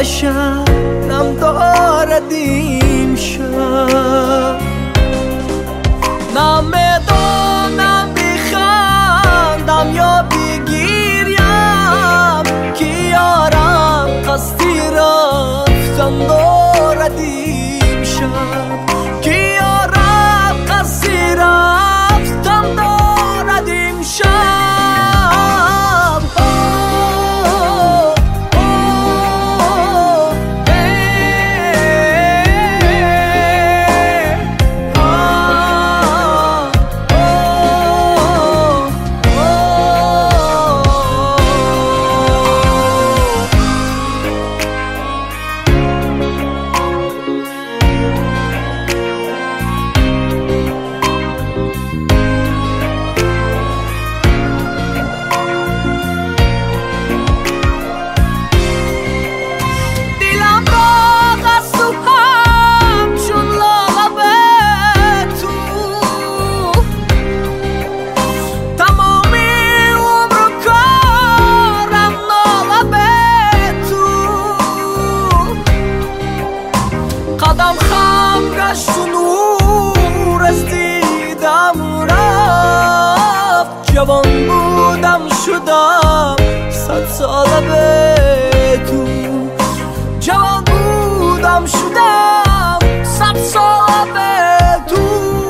شب نم دارد این شب نمیدانم بخندم یا بگیریم که یارم قصدی رفتن دارد این شب که یارم قصدی رفتن دارد این شب قدم خم گشت و نور از دیدم رفت جوان بودم شدم 100 ساله به تو جوان بودم شدم 100 ساله به تو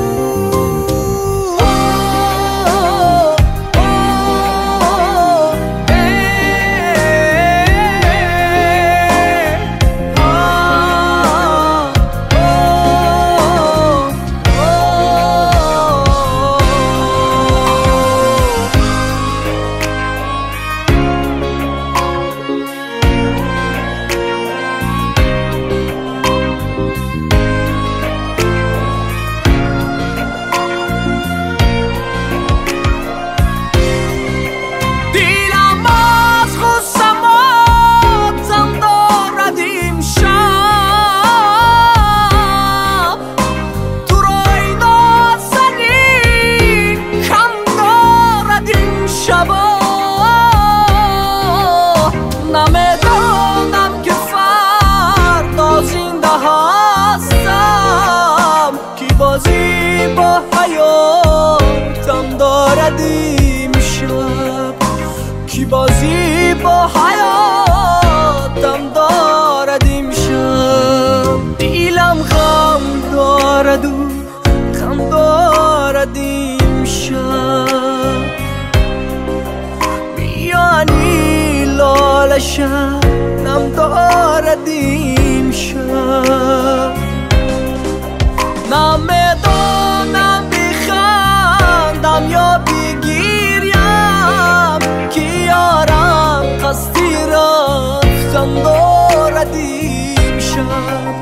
نمیدانم که فردا زنده هستم کی بازی با حیاتم دارد امشب کی بازی با حیاتم دارد امشب دلم غم دارد و غم دارد امشب میانی لاله شب نم دارد این شب نمیدانم بخندم یا بگیریم که یارم قصدی رفتن دارد این شب